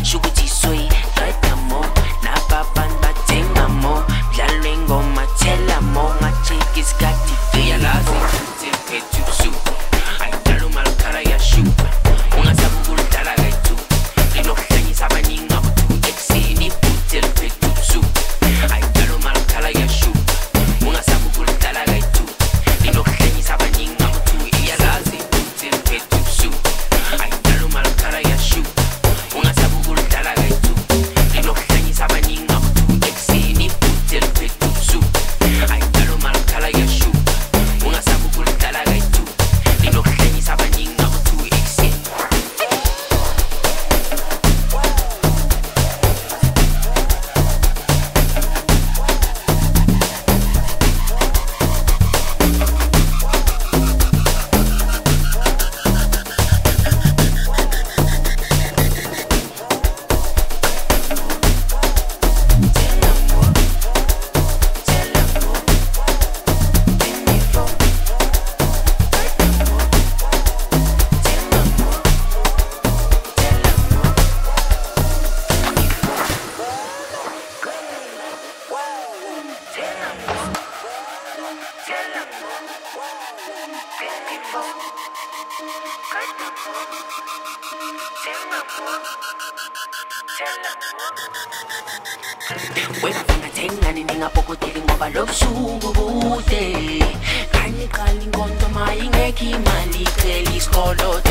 shukuthi soy qeda mo nababantu bathenga mo dlalwe ingoma thela mo ngajiki isikhathi feyalazi sephethu busuku ayidala umalukhala yashuka ungasabi ukulidala kayithu linokuhlanyisa abaningi ngabo-2 ekuseni ibhuthi eliphethu busuku ayidala umalukhala yashuka ungasabi ukulidala kayithu linokuhlanyisa abaningi ngabo-2 iyalazi ibhuthi eliphethu busuku ayidala umalukhala yashuka ungasabi ukulidala kayithu linokuhlanyisa abaningi ngabo-2 ekuseni ibhuthi eliphethu busuku ayidala umalukhala yashuka ungasabi ukulidala kayithu linokuhlanyisa abaningi ngabo-2 ekuseni. Wefuna thengani ningapokoteli ngoba lobusuku bude kanyiqala inkonzo mayingekho imali icela isikoloto